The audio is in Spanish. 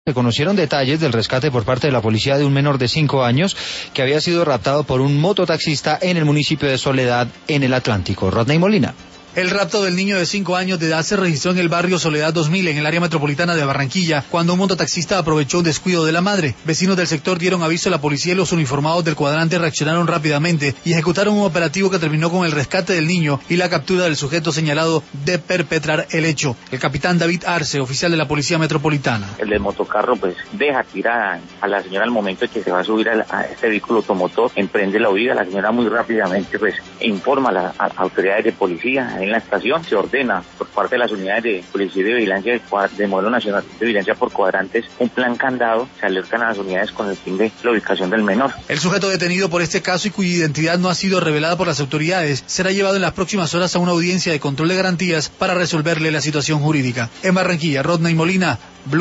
Se conocieron detalles del rescate por parte de la policía de un menor de 5 años que había sido raptado por un mototaxista en el municipio de Soledad, en el Atlántico. Rodney Molina. El rapto del niño de 5 años de edad se registró en el barrio Soledad 2000, en el área metropolitana de Barranquilla, cuando un mototaxista aprovechó un descuido de la madre. Vecinos del sector dieron aviso a la policía y los uniformados del cuadrante reaccionaron rápidamente y ejecutaron un operativo que terminó con el rescate del niño y la captura del sujeto señalado de perpetrar el hecho. El capitán David Arce, oficial de la Policía Metropolitana. El del motocarro deja tirada a la señora al momento de que se va a subir a este vehículo automotor, emprende la huida. La señora muy rápidamente informa a las autoridades de policía. En la estación se ordena por parte de las unidades de policía de vigilancia de modelo nacional de vigilancia por cuadrantes un plan candado, se alertan a las unidades con el fin de la ubicación del menor. El sujeto detenido por este caso y cuya identidad no ha sido revelada por las autoridades será llevado en las próximas horas a una audiencia de control de garantías para resolverle la situación jurídica. En Barranquilla, Rodney Molina,